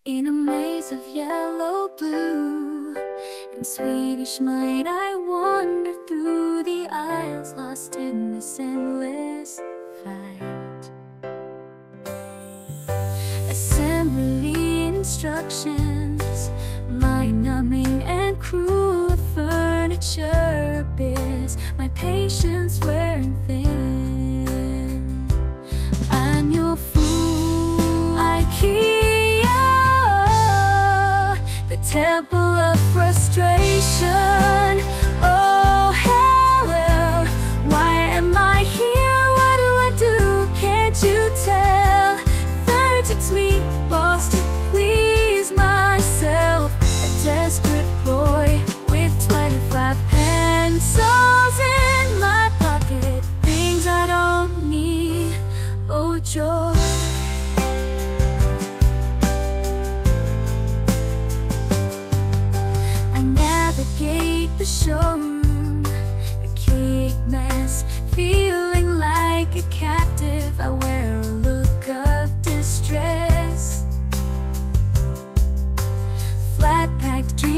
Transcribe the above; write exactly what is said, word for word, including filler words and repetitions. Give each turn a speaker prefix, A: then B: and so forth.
A: In a maze of yellow, blue, and Swedish might, I wander through the aisles, lost in this endless fight. Assembly instructions, mind-numbing and cruel furniture bids my patience wearing thin. I'm your fool, IKEA, the temple of frustration. Oh hell, why am I here? What do I do? Can't you tell? Thirty-six me lost to please myself, a desperate boy with twenty-five pencils in my pocket, things I don't need. Oh joy. Navigate the showroom, a cake mess, feeling like a captive. I wear a look of distress.